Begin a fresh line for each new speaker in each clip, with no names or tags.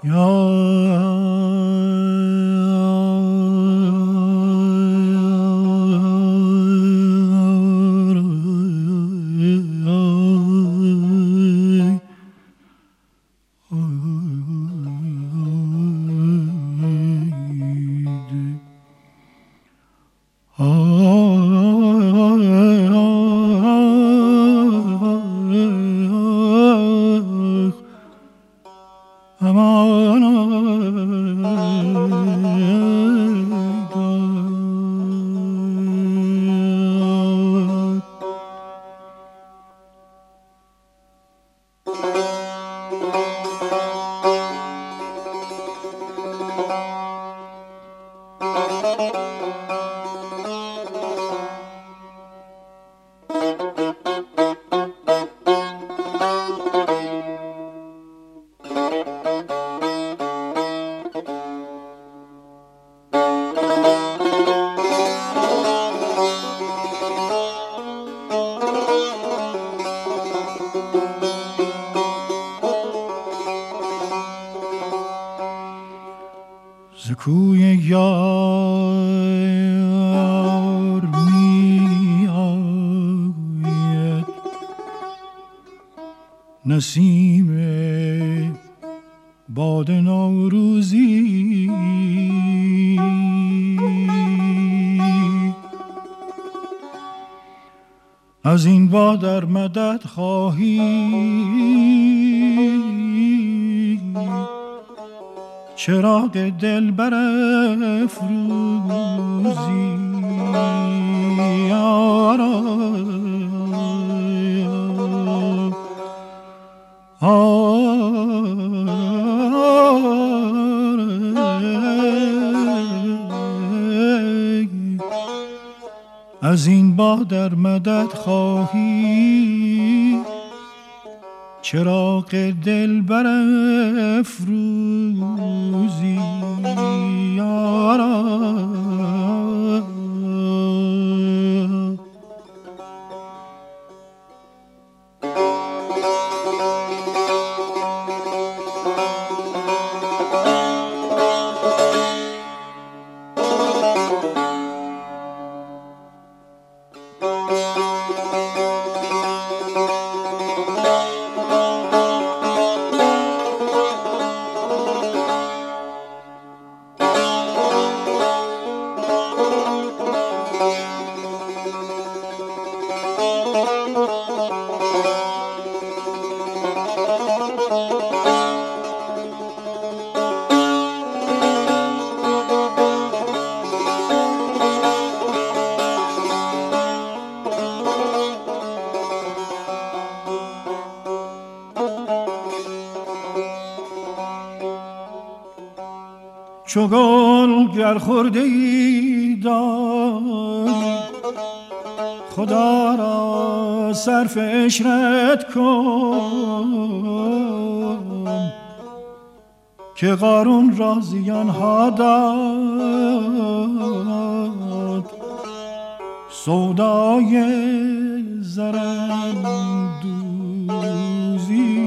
کوی یار می آید نسیم باد نوروزی، از این باد در مدد خواهی چراغ دل برافروزی. از این باد در مدد خواهی چراغ دل برافروزی. چو گل گر خورده ای داری خدا را صرف عشرت کن، که قارون را زیان ها داد سودای زرندوزی.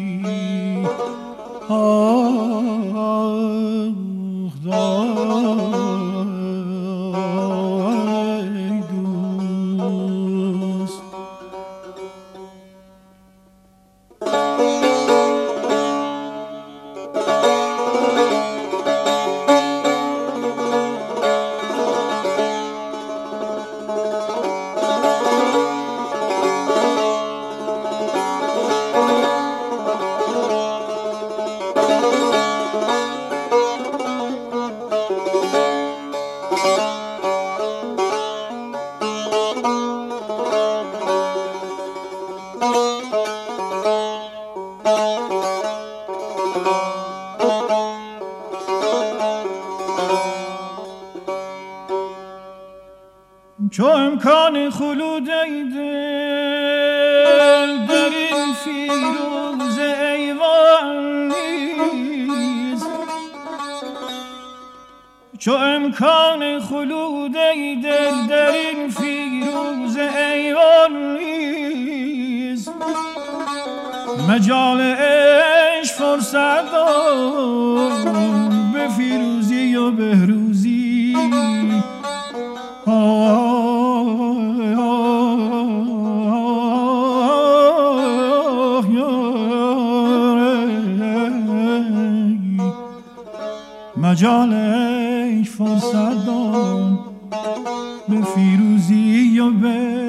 چو امکان خلود ای دل در این فیروز ایوان نیست، چو امکان خلود ای دل در این فیروز ایوان نیست، مجال عشق فرصت دار مجال ای فرصت داد به فیروزی و به